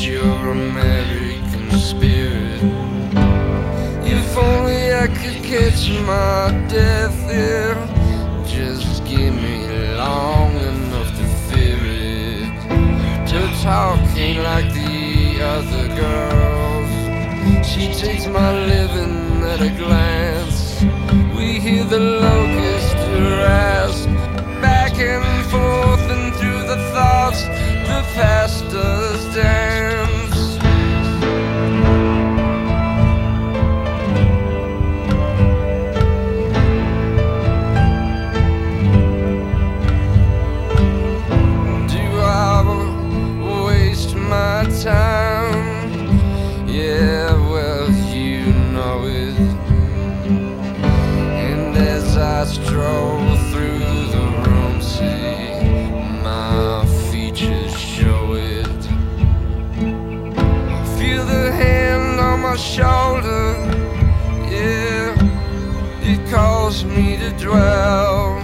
your American spirit. If only I could catch my death here, just give me long enough to fear it. To talking like the other girls, she takes my living at a glance. We hear the locust rasp back and forth, and through the thoughts the past does dance. Do I waste my time? Yeah, well, you know it. And as I stroll through the room, see my features show it. Feel the hand on my shoulder, yeah, it calls me to dwell.